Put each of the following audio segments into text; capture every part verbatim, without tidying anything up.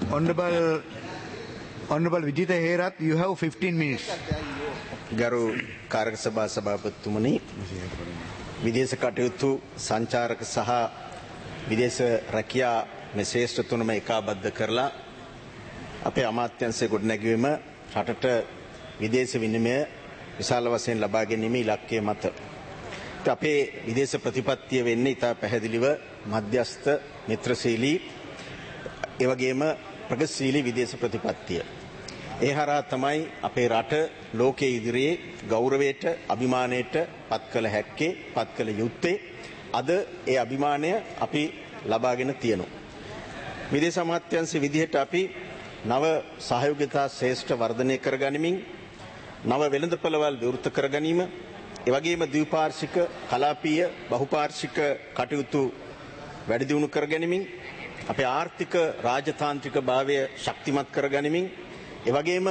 Honorable, Honorable Vijita Herath, you have fifteen minutes. ගරු කාර්ක සභා සභාපතිතුමනි, විදේශ කටයුතු සංචාරක සහ විදේශ රැකියා මේ ශ්‍රේෂ්ඨ තුනම ඒකාබද්ධ කරලා අපේ අමාත්‍යාංශයේ ගොඩනැගීම රටට විදේශ විනිමය විශාල වශයෙන් ලබා ගැනීම ඉලක්කය මත. අපේ විදේශ ප්‍රතිපත්තිය වෙන්නේ ඉතා පැහැදිලිව මධ්‍යස්ථ මිත්‍රශීලී ඒ වගේම ප්‍රගතිශීලී විදේශ ප්‍රතිපත්තිය. ඒ හරහා තමයි අපේ රට ලෝකයේ ඉදිරියේ ගෞරවයට අභිමානයට පත් කළ හැක්කේ පත් කළ යුත්තේ. අද ඒ අභිමානය අපි ලබාගෙන තියෙනවා. විදේශ අමාත්‍යාංශයේ විදිහට අපි නව සහයෝගිතා ශ්‍රේෂ්ඨ වර්ධනය කරගනිමින් නව වෙළඳපළවල් විවෘත කර ගැනීම, ඒ වගේම ද්විපාර්ශ්වික කලාපීය බහුපාර්ශ්වික කටයුතු වැඩි දියුණු කර ගැනීමෙන් අපේ ආර්ථික රාජතාන්ත්‍රික භාවය ශක්තිමත් කර ගැනීමෙන්, ඒ වගේම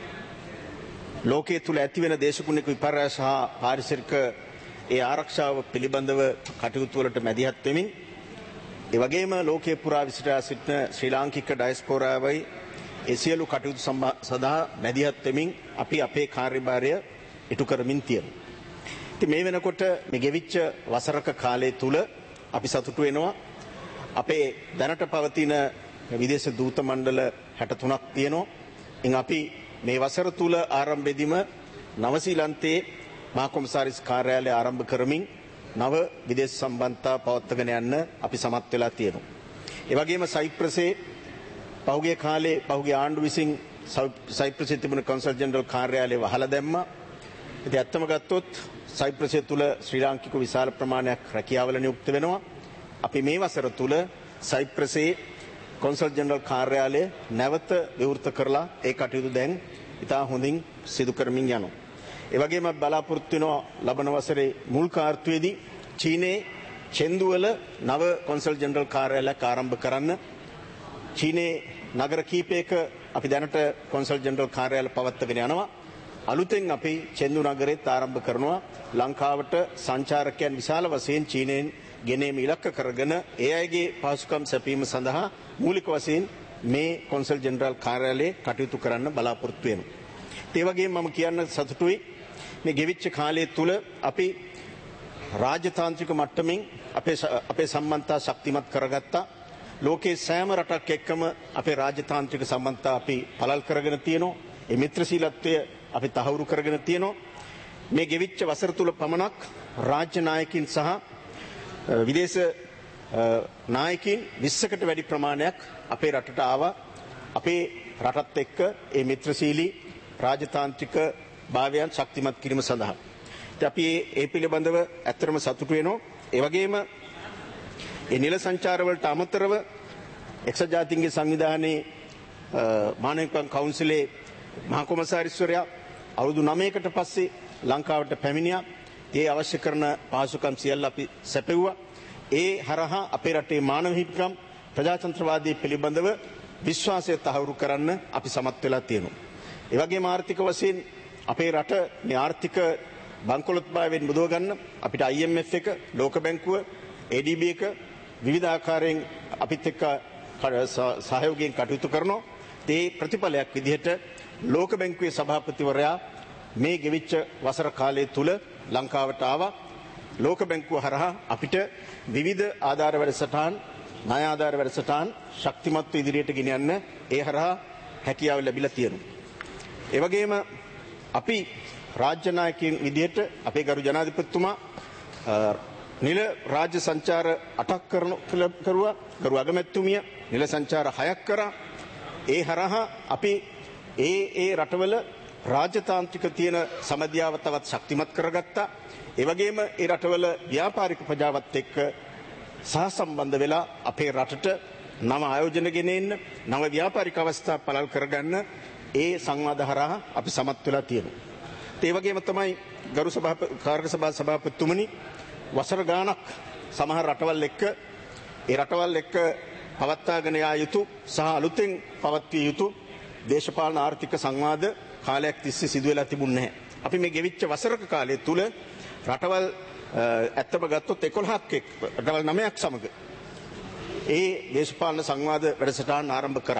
ලෝකයේ තුල ඇතිවෙන දේශගුණික විපර්යාස සහ පාරිසරික ඒ ආරක්ෂාව පිළිබඳව කටයුතු වලට මැදිහත් වෙමින්, ඒ වගේම ලෝකයේ පුරා විසිරා සිටින ශ්‍රී ලාංකික ඩයස්පෝරාවයි ඒ සියලු කටයුතු සඳහා මැදිහත් වෙමින් අපි අපේ කාර්යභාරය ඉටු කරමින් තියෙනවා. ඉතින් මේ වෙනකොට මේ ගෙවිච්ච වසරක කාලය තුල අපි සතුටු වෙනවා. අපේ දැනට පවතින විදේශ දූත මණ්ඩල හැට තුනක් තියෙනවා. ඉන් අපි මේ වසර තුල ආරම්භයේදීම නවසීලන්තයේ මහා කොමසාරිස් කාර්යාලය ආරම්භ කරමින් නව විදේශ සම්බන්ධතා පවත්වාගෙන යන්න අපි සමත් වෙලා තියෙනවා. ඒ වගේම සයිප්‍රසයේ පහුගිය කාලේ පහුගිය ආණ්ඩුව විසින් සයිප්‍රසයේ තිබුණ කොන්සල් ජෙනරල් කාර්යාලය වහලා දැම්මා. ඉතින් ඇත්තම ගත්තොත් සයිප්‍රසය තුල ශ්‍රී ලාංකික විශාල ප්‍රමාණයක් රැකියාවල නියුක්ත වෙනවා. අපි මේ වසර තුල සයිප්‍රසයේ කොන්සල් ජෙනරල් කාර්යාලය නැවත විවෘත කරලා ඒ කටයුතු දැන් ඉතා හොඳින් සිදු කරමින් යනවා. ඒ වගේම බලාපොරොත්තු වෙනවා ලබන වසරේ මුල් කාර්තුවේදී චීනයේ චෙන්දුවල නව කොන්සල් ජෙනරල් කාර්යාලයක් ආරම්භ කරන්න. චීනයේ නගර කීපයක අපි දැනට කොන්සල් ජෙනරල් කාර්යාල පවත්වාගෙන යනවා. අලුතෙන් අපි චෙන්දු නගරෙත් ආරම්භ කරනවා. ලංකාවට සංචාරකයන් විශාල වශයෙන් චීනයෙන් ගෙනීම ඉලක්ක කරගෙන ඒ අයගේ පහසුකම් සැපීම සඳහා මූලික වශයෙන් මේ කොන්සල් ජෙනරල් කාර්යාලයේ කටයුතු කරන්න බලාපොරොත්තු වෙනවා. ඒ වගේම මම කියන්න සතුටුයි මේ ගෙවිච්ච කාලය තුල අපි රාජතාන්ත්‍රික මට්ටමින් අපේ අපේ සම්බන්ධතා ශක්තිමත් කරගත්තා. ලෝකයේ සෑම රටක් එක්කම අපේ රාජතාන්ත්‍රික සම්බන්ධතා අපි පළල් කරගෙන තියෙනවා. ඒ මිත්‍රශීලත්වය අපි තහවුරු කරගෙන තියෙනවා. මේ ගෙවිච්ච වසර තුල පමණක් රාජ්‍ය නායකින් සහ විදේශ නායකින් විස්සකට වැඩි ප්‍රමාණයක් අපේ රටට ආවා. අපේ රටත් එක්ක ඒ මිත්‍රශීලී රාජතාන්ත්‍රික භාවයන් ශක්තිමත් කිරීම සඳහා. ඉතින් අපි ඒ පිළිබඳව ඇත්තටම සතුටු වෙනවා. ඒ වගේම ඒ නිල සංචාර වලට අමතරව එක්සත් ජාතීන්ගේ සංවිධානයේ මානවිකම් කවුන්සිලේ මහා කොමසාරිස්වරයා අවුරුදු නවයකට පස්සේ ලංකාවට පැමිණියා. ඒ අවශ්‍ය කරන පහසුකම් සියල්ල අපි සැපෙව්වා. ඒ හරහා අපේ රටේ මානව හිමිකම් ප්‍රජාතන්ත්‍රවාදී පිළිබඳව විශ්වාසය තහවුරු කරන්න අපි සමත් වෙලා තියෙනවා. ඒ වගේම ආර්ථික වශයෙන් අපේ රට මේ ආර්ථික බංකොලොත්භාවයෙන් මුදව ගන්න අපිට I M F එක, ලෝක බැංකුව, A D B එක විවිධ ආකාරයෙන් අපිත් එක්ක සහයෝගයෙන් කටයුතු කරනවා. ඒ ප්‍රතිඵලයක් විදිහට ලෝක බැංකුවේ සභාපතිවරයා මේ ගෙවිච්ච වසර කාලය තුල ලංකාවට ආවා. ලෝක බැංකුව හරහා අපිට විවිධ ආධාර වැඩසටහන්, ණය ආධාර වැඩසටහන් ශක්තිමත්ව ඉදිරියට ගෙනියන්න ඒ හරහා හැකියාව ලැබිලා තියෙනවා. ඒ වගේම අපි රාජ්‍ය නායකයන් විදිහට අපේ ගරු ජනාධිපතිතුමා නිල රාජ්‍ය සංචාර අටක් කරන කරුවා. ගරු අගමැතිතුමිය නිල සංචාර හයක් කරා. ඒ හරහා අපි ඒ ඒ රටවල රාජතාන්ත්‍රික තියෙන සමදියාව තවත් ශක්තිමත් කරගත්තා. ඒ වගේම ඒ රටවල ව්‍යාපාරික ප්‍රජාවත් එක්ක සහසම්බන්ධ වෙලා අපේ රටට නව ආයෝජන ගෙනෙන්න, නව ව්‍යාපාරික අවස්ථා පළල් කරගන්න ඒ සංවාද හරහා අපි සමත් වෙලා තියෙනවා. ඒ වගේම තමයි ගරු සභාපති කාර්ය සභා සභාපතිතුමනි වසර ගානක් සමහර රටවල් එක්ක ඒ රටවල් එක්ක පවත්වාගෙන යා යුතු සහ අලුතෙන් පවත්විය යුතු දේශපාලන ආර්ථික සංවාද කාලයක් තිස්සේ සිදු වෙලා තිබුණේ නැහැ. අපි මේ ගෙවිච්ච වසරක කාලය තුල රටවල් ඇත්තම ගත්තොත් එකොළහක් එක් රටවල් නවයක් සමග ඒ දේශපාලන සංවාද වැඩසටහන් ආරම්භ කරා.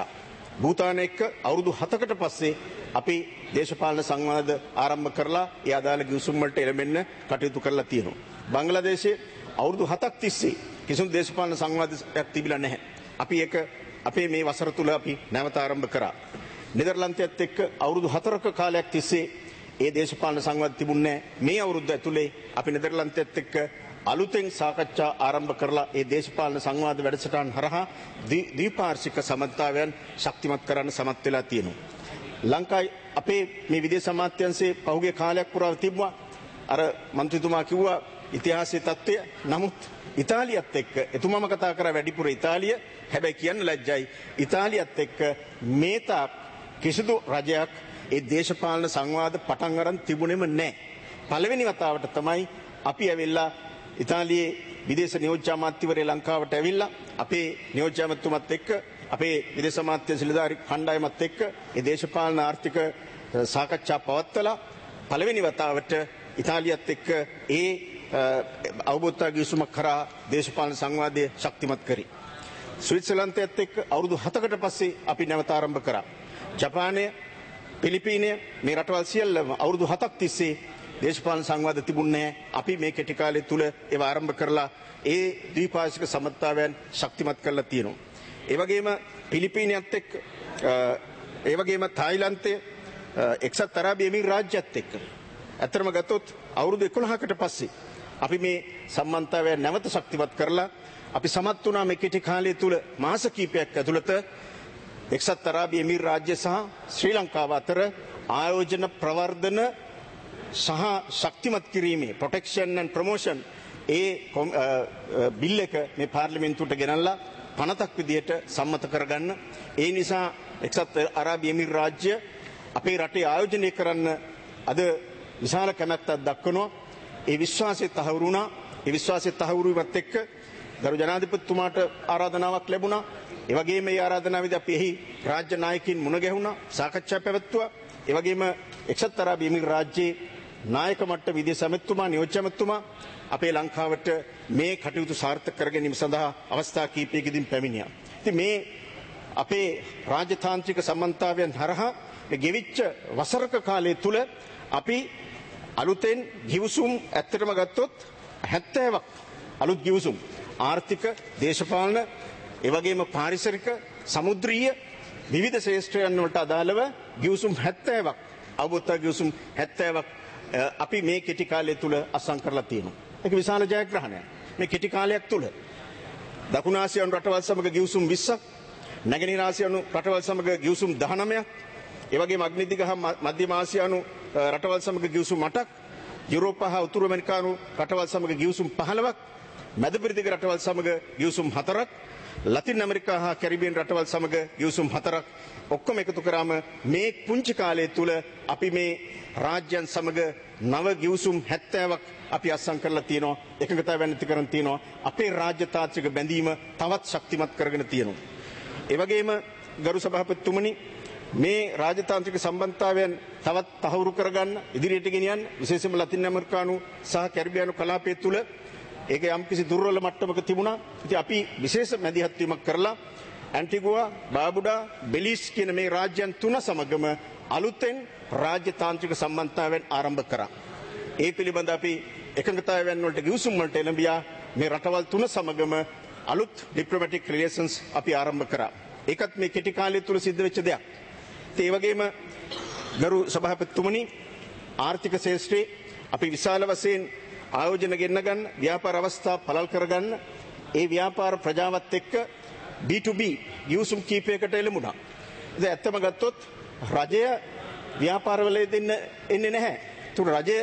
භූතාන එක්ක අවුරුදු හතකට පස්සේ අපි දේශපාලන සංවාද ආරම්භ කරලා ඒ අදාළ ගිවිසුම් වලට එළඹෙන්න කටයුතු කරලා තියෙනවා. බංග්ලාදේශයේ අවුරුදු හතක් තිස්සේ කිසිදු දේශපාලන සංවාදයක් තිබිලා නැහැ. අපි ඒක අපේ මේ වසර තුල අපි නැවත ආරම්භ කරා. නෙදර්ලන්තයත් එක්ක අවුරුදු හතරක කාලයක් තිස්සේ ඒ දේශපාලන සංවාද තිබුණේ නැහැ. මේ අවුරුද්ද ඇතුලේ අපි නෙදර්ලන්තයත් එක්ක අලුතෙන් සාකච්ඡා ආරම්භ කරලා ඒ දේශපාලන සංවාද වැඩසටහන් හරහා ද්විපාර්ශ්වික සමන්තාවයන් ශක්තිමත් කරන්න සමත් වෙලා තියෙනවා. ලංකාවේ අපේ මේ විදේශ අමාත්‍යාංශයේ පහුගිය කාලයක් පුරා තිබුණා අර මන්ත්‍රීතුමා කිව්වා ඉතිහාසයේ තත්ත්වය. නමුත් ඉතාලියත් එක්ක එතුමාම කතා කරා වැඩිපුර ඉතාලිය. හැබැයි කියන්න ලැජ්ජයි ඉතාලියත් එක්ක මේ තාක් කිසිදු රජයක් ඒ දේශපාලන සංවාද පටන් අරන් තිබුණෙම නැහැ. පළවෙනි වතාවට තමයි අපි ඇවිල්ලා ඉතාලියේ විදේශ නියෝජ්‍ය අමාත්‍යවරයා ලංකාවට ඇවිල්ලා අපේ නියෝජ්‍ය අමාත්‍යතුමත් එක්ක අපේ විදේශ අමාත්‍ය සිලදාරි කණ්ඩායමත් එක්ක ඒ දේශපාලන ආර්ථික සාකච්ඡා පවත්වලා පළවෙනි වතාවට ඉතාලියත් එක්ක ඒ අවබෝධතා ගිවිසුමක් කරා දේශපාලන සංවාදය ශක්තිමත් කරි. ස්විට්සර්ලන්තයත් එක්ක අවුරුදු හතකට පස්සේ අපි නැවත ආරම්භ කරා. ජපානය, පිලිපීනය මේ රටවල් සියල්ලම අවුරුදු හතක් තිස්සේ දේශපාලන සංවාද තිබුණේ නැහැ. අපි මේ කෙටි කාලය තුල ඒව ආරම්භ කරලා ඒ ද්විපාර්ශ්වික සමත්තාවයන් ශක්තිමත් කරලා තියෙනවා. ඒ වගේම පිලිපීනයත් එක්ක ඒ වගේම තායිලන්තය එක්සත් අරාබි එමිරාජ්‍යත් එක්ක අතරම ගත්තොත් අවුරුදු එකොළහකට පස්සේ අපි මේ සම්බන්ධතාවය නැවත ශක්තිමත් කරලා අපි සමත් වුණා මේ කෙටි කාලය තුල මාස කිහිපයක් ඇතුළත එක්සත් අරාබි එමිරාජ්‍ය සහ ශ්‍රී ලංකාව අතර ආයෝජන ප්‍රවර්ධන සහ ශක්තිමත් කිරීමේ ප්‍රොටෙක්ෂන් ඇන්ඩ් ප්‍රොමෝෂන් ඒ බිල් එක මේ පාර්ලිමේන්තුවට ගෙනල්ලා පනතක් විදියට සම්මත කරගන්න. ඒ නිසා එක්සත් අරාබි එමිරාජ්‍ය අපේ රටේ ආයෝජනය කරන්න අද විශාල කැමැත්තක් දක්වනවා. ඒ විශ්වාසය තහවුරු වුණා. ඒ විශ්වාසය තහවුරු වීමත් එක්ක ගරු ජනාධිපතිතුමාට ආරාධනාවක් ලැබුණා. ඒ වගේම මේ ආරාධනාවේදී අපි එහි රාජ්‍ය නායකින් මුණ ගැහුණා, සාකච්ඡා පැවැත්තුවා. ඒ වගේම එක්සත් අරාබි එමිරාජ්‍යයේ නායක මට්ටම විදේශ ඇමතුමා, නියෝජ්‍ය ඇමතුමා අපේ ලංකාවට මේ කටයුතු සාර්ථක කර ගැනීම සඳහා අවස්ථා කිහිපයකදී පැමිණියා. ඉතින් මේ අපේ රාජතාන්ත්‍රික සම්බන්ධතාවයන් හරහා ගෙවිච්ච වසරක කාලය තුල අපි අලුතෙන් ගිවිසුම් ඇත්තටම ගත්තොත් හැත්තෑවක් අලුත් ගිවිසුම් ආර්ථික, දේශපාලන, ඒ වගේම පාරිසරික, සමුද්‍රීය විවිධ ශේෂ්ත්‍රයන් වලට අදාළව ගිවිසුම් හැත්තෑවක් අවබෝධතා ගිවිසුම් හැත්තෑවක් අපි මේ කෙටි කාලය තුල අත්සන් කරලා තියෙනවා. ඒක විශාල ජයග්‍රහණයක්. මේ කෙටි කාලයක් තුල දකුණු ආසියානු රටවල් සමග ගිවිසුම් විස්සක්, නැගෙනහිර ආසියානු රටවල් සමග ගිවිසුම් දහනවයක්, ඒ වගේම අග්නිදිග හා මධ්‍යම ආසියානු රටවල් සමග ගිවිසුම් අටක්, යුරෝපා හා උතුරු ඇමරිකානු රටවල් සමග ගිවිසුම් පහළොවක්, මැද පෙරදිග රටවල් සමග ගිවිසුම් හතරක්, ලතින් ඇමරිකා හා කැරිබියන් රටවල් සමග ගිවිසුම් හතරක් ඔක්කොම එකතු කරාම මේ පුංචි කාලය තුල අපි මේ රාජ්‍යයන් සමග නව ගිවිසුම් හැත්තෑවක් අපි අත්සන් කරලා තියෙනවා. එකඟතාවයන් ඇති කරන් තියෙනවා. අපේ රාජ්‍ය තාත්වික බැඳීම තවත් ශක්තිමත් කරගෙන තියෙනවා. ඒ වගේම ගරු සභාපතිතුමනි, මේ රාජතාන්ත්‍රික සම්බන්ධතාවයන් තවත් තහවුරු කරගන්න, ඉදිරියට ගෙනියන්න, විශේෂයෙන්ම ලතින් ඇමරිකානු සහ කැරිබියානු කලාපය තුල ඒක යම්කිසි දුර්වල මට්ටමක තිබුණා. ඉතින් අපි විශේෂ මැදිහත් වීමක් කරලා ඇන්ටිගුවා, බාබුඩා, බෙලිස් කියන මේ රාජ්‍යයන් තුන සමගම අලුතෙන් රාජ්‍යතාන්ත්‍රික සම්බන්ධතාවයන් ආරම්භ කරා. ඒ පිළිබඳ අපි එකඟතාවයන් වලට ගිවිසුම් වලට එළඹියා. මේ රටවල් තුන සමගම අලුත් ඩිප්ලොමැටික් රිලේෂන්ස් අපි ආරම්භ කරා. ඒකත් මේ කෙටි කාලය තුල සිද්ධ වෙච්ච දෙයක්. ඒ වගේම ගරු සභාපතිතුමනි, ආර්ථික ශේෂ්ත්‍රයේ අපි විශාල වශයෙන් ආයෝජන ගෙන්න ගන්න, ව්‍යාපාර අවස්ථා පළල් කරගන්න, ඒ ව්‍යාපාර ප්‍රජාවත් එක්ක බී ටු බී ගිවිසුම් කීපයකට එළඹුණා. ඉතින් ඇත්තම ගත්තොත් රජය ව්‍යාපාරවල දෙන්න එන්නේ නැහැ. ඒතුළු රජය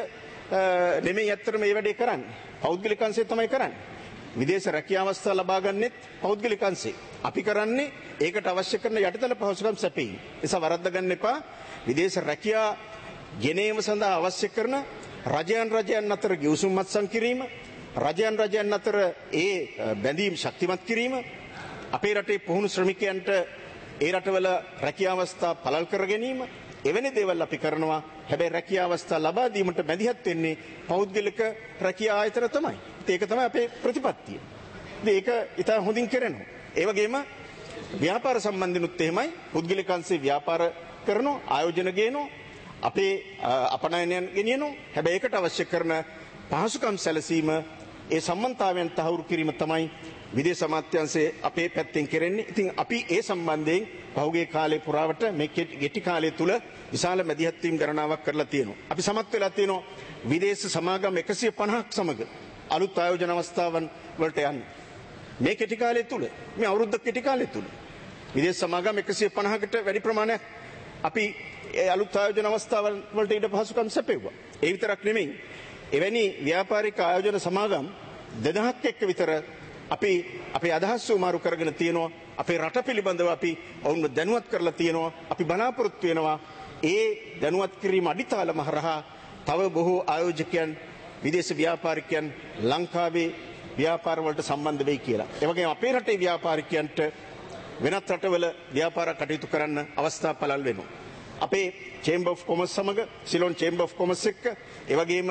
නෙමෙයි ඇත්තටම මේ වැඩේ කරන්නේ. පෞද්ගලික අංශය තමයි කරන්නේ. විදේශ රැකියා අවස්ථා ලබා ගන්නෙත් පෞද්ගලික අංශේ. අපි කරන්නේ ඒකට අවශ්‍ය කරන යටිතල පහසුකම් සැපයීම. ඒසම වරද්ද ගන්න එපා. විදේශ රැකියා ගෙනීම සඳහා අවශ්‍ය කරන රජයන් රජයන් අතර ගිවිසුම් අත්සන් කිරීම, රජයන් රජයන් අතර ඒ බැඳීම් ශක්තිමත් කිරීම, අපේ රටේ පුහුණු ශ්‍රමිකයන්ට ඒ රටවල රැකියා අවස්ථා පළල් කර ගැනීම, එවැනි දේවල් අපි කරනවා. හැබැයි රැකියා අවස්ථා ලබා දීමට මැදිහත් වෙන්නේ පෞද්ගලික රැකියා ආයතන තමයි. ඒක තමයි අපේ ප්‍රතිපත්තිය. ඒක ඉතා හොඳින් කරනවා. ඒ වගේම ව්‍යාපාර සම්බන්ධිනුත් එහෙමයි. පුද්ගලික අංශේ ව්‍යාපාර කරනවා, ආයෝජන ගේනවා, අපේ අපනයනයන් ගෙනියනවා. හැබැයි ඒකට අවශ්‍ය කරන පහසුකම් සැලසීම ඒ සම්බන්ධතාවයන් තහවුරු කිරීම තමයි විදේශ අමාත්‍යාංශයේ අපේ පැත්තෙන් කෙරෙන්නේ. ඉතින් අපි ඒ සම්බන්ධයෙන් පහුගිය කාලේ පුරාවට මේ ගෙටි කාලය තුල විශාල මැදිහත් වීම් ගණනාවක් කරලා තියෙනවා. අපි සමත් වෙලා තියෙනවා විදේශ සමාගම් එකසිය පනහක් සමග අලුත් ආයෝජන අවස්ථාවන් වලට යන්න. මේ කෙටි කාලය තුල මේ අවුරුද්දක් කෙටි කාලය තුල විදේශ සමාගම් එකසිය පනහකට වැඩි ප්‍රමාණයක් අපි ඒ අලුත් ආයෝජන අවස්ථාවන් වලට ඊට පහසුකම් සැපෙව්වා. ඒ විතරක් නෙමෙයි. එවැනි ව්‍යාපාරික ආයෝජන සමාගම් දෙදහසක් එක්ක විතර අපි අපේ අදහස් උමාරු කරගෙන තියෙනවා. අපේ රට පිළිබඳව අපි ඔවුන්ව දැනුවත් කරලා තියෙනවා. අපි බලාපොරොත්තු වෙනවා ඒ දැනුවත් කිරීම අඩිතාලම හරහා තව බොහෝ ආයෝජකයන් විදේශ ව්‍යාපාරිකයන් ලංකාවේ ව්‍යාපාර වලට සම්බන්ධ වෙයි කියලා. ඒ වගේම අපේ රටේ ව්‍යාපාරිකයන්ට වෙනත් රටවල ව්‍යාපාර කටයුතු කරන්න අවස්ථා පළල් වෙනවා. අපේ චේම්බර් ඔෆ් කොමර්ස් සමග සිලෝන් චේම්බර් ඔෆ් කොමර්ස් එක්ක ඒ වගේම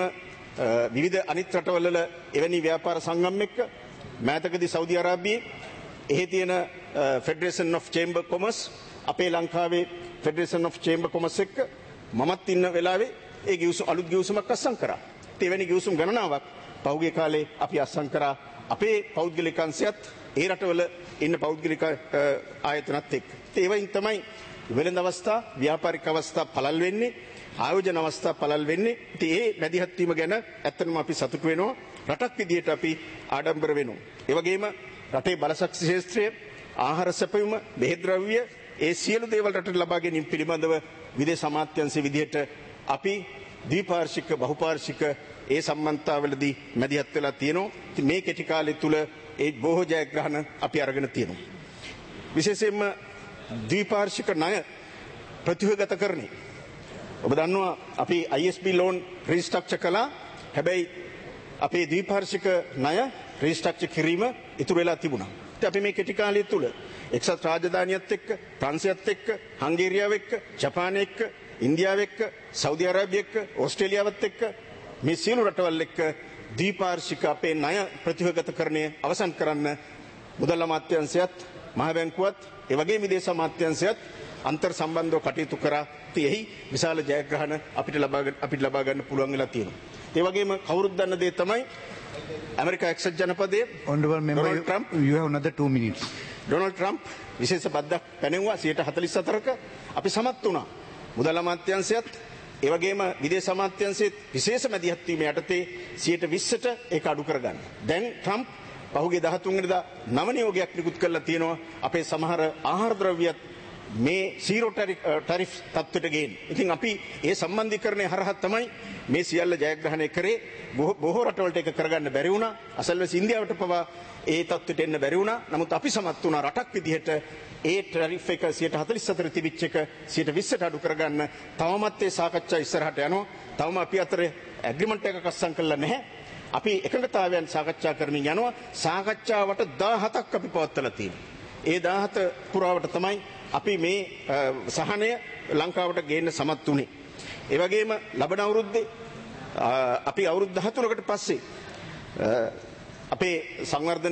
විවිධ අනිත් රටවල එවැනි ව්‍යාපාර සංගම් එක්ක මෑතකදී සෞදි අරාබියේ එහි තියෙන ෆෙඩරේෂන් ඔෆ් චේම්බර් කොමර්ස් අපේ ලංකාවේ ෆෙඩරේෂන් ඔෆ් චේම්බර් කොමර්ස් එක්ක මමත් ඉන්න වෙලාවේ ඒ ගිවිසුම අලුත් ගිවිසුමක් අත්සන් කරා. ඒ වෙනි ගිවිසුම් ගණනාවක් පහුගිය කාලේ අපි අත්සන් කරා අපේ පෞද්ගලික අංශයත් ඒ රටවල ඉන්න පෞද්ගලික ආයතනත් එක්ක. ඒ වයින් තමයි වෙළඳ අවස්ථා, ව්‍යාපාරික අවස්ථා පළල් වෙන්නේ, ආයෝජන අවස්ථා පළල් වෙන්නේ. ඉතින් ඒ මැදිහත් වීම ගැන ඇත්තටම අපි සතුටු වෙනවා. රටක් විදියට අපි ආඩම්බර වෙනවා. ඒ වගේම රටේ බලශක්ති ශාස්ත්‍රය, ආහාර සැපයුම, බෙහෙත් ද්‍රව්‍ය ඒ සියලු දේවල් රටට ලබා ගැනීම පිළිබඳව විදේශ අමාත්‍යාංශයේ විදියට අපි ද්විපාර්ශ්වික බහුපාර්ශ්වික ඒ සම්බන්ධතාවවලදී මැදිහත් වෙලා තියෙනවා. ඉතින් මේ කෙටි කාලය තුල ඒ බොහෝ ජයග්‍රහණ අපි අරගෙන තියෙනවා. විශේෂයෙන්ම ද්විපාර්ශ්වික ණය ප්‍රතිවගත කරන්නේ. ඔබ දන්නවා අපි I S B loan restructure කළා. හැබැයි අපේ ද්විපාර්ශ්වික ණය රීස්ට්‍රක්චර් කිරීම ඉතුරු වෙලා තිබුණා. ඉතින් අපි මේ කෙටි කාලය තුල එක්සත් රාජධානියත් එක්ක, ප්‍රංශයත් එක්ක, හංගේරියාව එක්ක, ජපානය එක්ක, ඉන්දියාව එක්ක, සෞදි අරාබිය එක්ක, ඕස්ට්‍රේලියාවත් එක්ක මේ සියලු රටවල් එක්ක ද්විපාර්ශ්වික අපේ ණය ප්‍රතිවගතකරණය අවසන් කරන්න මුදල් අමාත්‍යාංශයත්, මහ බැංකුවත්, ඒ වගේම විදේශ අමාත්‍යාංශයත් අන්තර් සම්බන්ධව කටයුතු කරා. එහි විශාල ජයග්‍රහණ අපිට ලබා අපිට ලබා ගන්න පුළුවන් වෙලා තියෙනවා. ඒ වගේම කවුරුත් දන්න දේ තමයි ඇමරිකා එක්සත් ජනපදයේ Honorable member, Donald Trump, you have another two minutes. Donald Trump විශේෂ බද්දක් පැනෙවුවා සියයට හතළිස් හතරක අපි සමත් වුණා. මුදල් අමාත්‍යාංශයත් ඒ වගේම විදේශ අමාත්‍යාංශයේත් විශේෂ මැදිහත් වීම යටතේ සියයට විස්සට ඒක අඩු කරගන්න. දැන් ට්‍රම්ප් පහුගිය දහතුන් වෙනිදා නව නියෝගයක් නිකුත් කරලා තියෙනවා අපේ සමහර ආහාර ද්‍රව්‍යත් මේ සීරෝ ටැරිෆ් තත්ත්වයට ගේන්න. ඉතින් අපි ඒ සම්බන්ධීකරණය හරහා තමයි මේ සියල්ල ජයග්‍රහණය කරේ. බොහෝ රටවලට ඒක කරගන්න බැරි වුණා. අසල්වැසි ඉන්දියාවට පවා ඒ තත්ත්වයට එන්න බැරි වුණා. නමුත් අපි සමත් වුණා රටක් විදිහට ඒ ටැරිෆ් එක සියයට හතළිස් හතර තිබිච්ච එක සියයට විස්සට අඩු කරගන්න. තවමත් ඒ සාකච්ඡා ඉස්සරහට යනවා. තවම අපි අතර ඇග්‍රීමන්ට් එකක් අත්සන් කළා නැහැ. අපි එකඟතාවයන් සාකච්ඡා කරමින් යනවා. සාකච්ඡාවට දාහතක් අපි පවත්වලා තියෙනවා. ඒ දාහත පුරාවට තමයි අපි මේ සහනය ලංකාවට ගේන්න සමත් වුණේ. ඒ වගේම ලබන අවුරුද්දේ අපි අවුරුදු දහතුනකට පස්සේ අපේ සංවර්ධන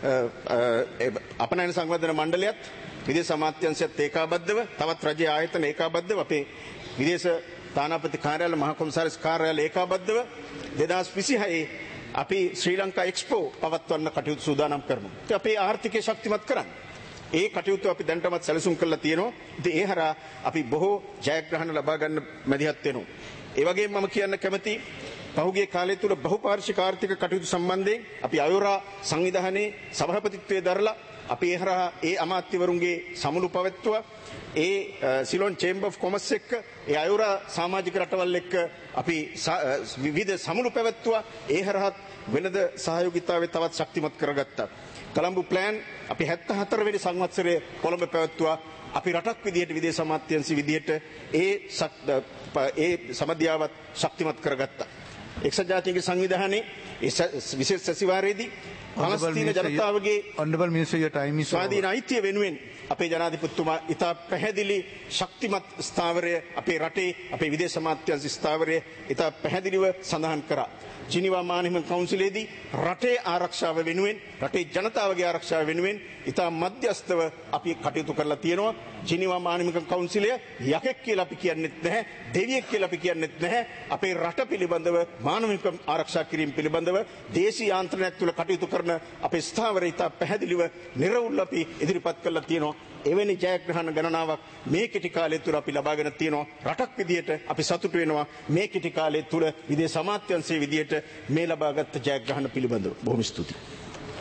අපනයන සංවර්ධන මණ්ඩලයත් විදේශ අමාත්‍යාංශයත් ඒකාබද්ධව තවත් රජයේ ආයතන ඒකාබද්ධව අපේ විදේශ තානාපති කාර්යාලය මහා කොමසාරිස් කාර්යාලය ඒකාබද්ධව දෙදහස් විසිහයේ අපි ශ්‍රී ලංකා එක්ස්පෝ පවත්වන්න කටයුතු සූදානම් කරමු. ඉතින් අපේ ආර්ථිකය ශක්තිමත් කරන්න ඒ කටයුතු අපි දැනටමත් සැලසුම් කරලා තියෙනවා. ඉතින් ඒ හරහා අපි බොහෝ ජයග්‍රහණ ලබා ගන්න මැදිහත් වෙනවා. ඒ වගේම මම කියන්න කැමති පහුගිය කාලය තුල බහුපාර්ශ්වික ආර්ථික කටයුතු සම්බන්ධයෙන් අපි අයෝරා සංවිධානයේ සභාපතිත්වයේ දරලා අපි ඒ හරහා ඒ අමාත්‍යවරුන්ගේ සමුළු පවත්වුවා. ඒ සිලෝන් චේම්බර් ඔෆ් කොමර්ස් එක්ක ඒ අයෝරා සමාජික රටවල් එක්ක අපි විවිධ සමුළු පැවැත්වුවා. ඒ හරහා වෙනද සහයෝගීතාවය තවත් ශක්තිමත් කරගත්තා. කොළඹ ප්ලෑන් අපි හැත්තෑ හතර වෙනි සංවත්සරයේ කොළඹ පැවැත්වුවා. අපි රටක් විදිහට විදේශ අමාත්‍යාංශ විදිහට ඒ ඒ සමදියාවත් ශක්තිමත් කරගත්තා. එක්සත් ජාතීන්ගේ සංවිධානයේ විශේෂ සැසිවාරයේදී පලස්තීන ජනතාවගේ Honorable Minister, your time is over. ස්වාධීන අයිතිය වෙනුවෙන් අපේ ජනාධිපතිතුමා ඉතා පැහැදිලි ශක්තිමත් ස්ථාවරය අපේ රටේ අපේ විදේශ අමාත්‍යාංශ ස්ථාවරය ඉතා පැහැදිලිව සඳහන් කරා. ජිනීවා මානව කවුන්සිලේදී රටේ ආරක්ෂාව වෙනුවෙන් රටේ ජනතාවගේ ආරක්ෂාව වෙනුවෙන් ඉතා මධ්‍යස්ථව අපි කටයුතු කරලා තියෙනවා. ජිනීවා මානව කවුන්සිලය යකෙක් කියලා අපි කියන්නෙත් නැහැ, දෙවියෙක් කියලා අපි කියන්නෙත් නැහැ. අපේ රට පිළිබඳව මානව ආරක්ෂා කිරීම පිළිබඳව දේශීය ආන්ත්‍රණයක් තුළ කටයුතු කරන අපේ ස්ථාවරය ඉතා පැහැදිලිව නිර්වුල් අපි ඉදිරිපත් කරලා තියෙනවා. එවැනි ජයග්‍රහණ ගණනාවක් මේ කෙටි කාලය තුළ අපි ලබාගෙන තියෙනවා. රටක් විදියට අපි සතුටු වෙනවා මේ කෙටි කාලය තුළ විදේශ අමාත්‍යාංශයේ විදියට මේ ලබාගත් ජයග්‍රහණ පිළිබඳව. බොහොම ස්තුතියි.